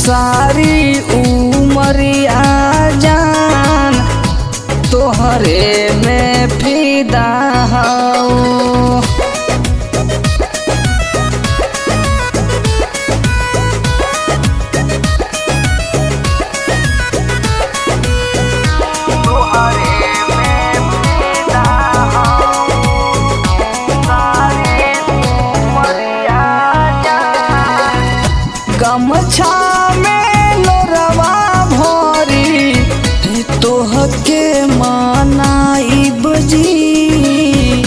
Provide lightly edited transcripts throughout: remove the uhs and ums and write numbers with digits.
सारी उमरिया जान तोहरे में फिदा हूँ। गमछा में लोरवा भरी तोहके मनाइब जी।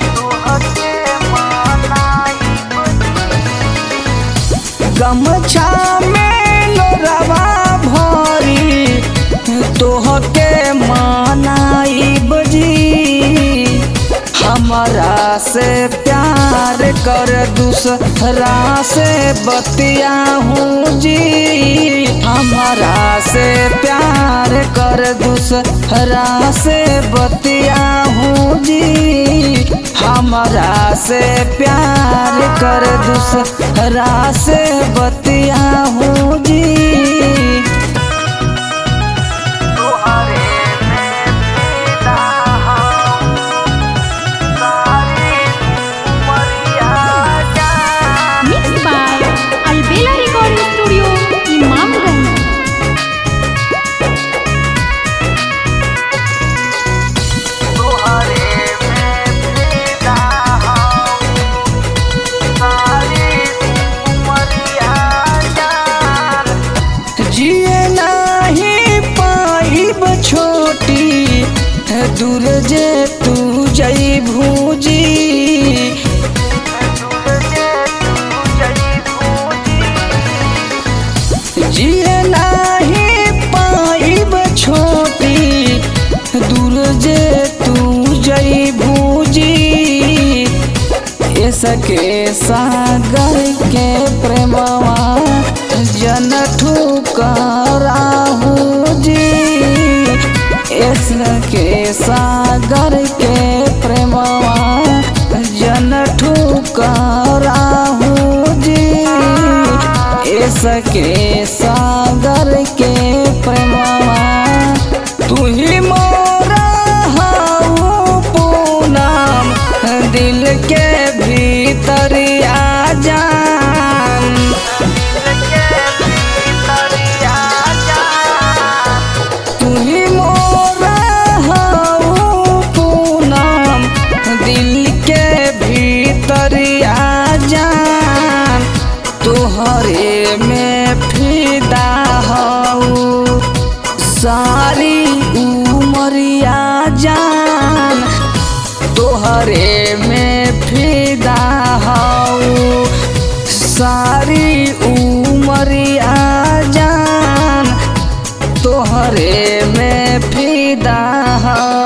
गमछा में लोरवा भरी तोहके मनाइब जी। हमरा से प्यार कर दूसरा से बतियाहूँ जी। हमरा से प्यार कर दूसरा से बतियाहूँ जी। हमरा से प्यार कर दूसरा से बतियाहूँ जी। Albela recording studio Imamganj. जिए नहीं पाइब छोटी दूर जे तू जइबू जी। जिए नहीं पाइब छोटी दूर जे तू जइबू जी। ऐसके सागर के प्रेमवा जन ठुकराहू जी। ऐसके सागर के प्रेमवा जन ठुकराहू जी। ऐसके सागर के प्रेमवा तू ही मोरा हऊ पूनम दिल के भीतर आ जान। तू ही मोरा हऊ पूनम दिल के भीतर आ जान। तोहरे में फिदा हूँ सारी उमरिया जान। तोहरे में फिदा हूँ सारी उमरिया जान। तोहरे में फिदा हूँ।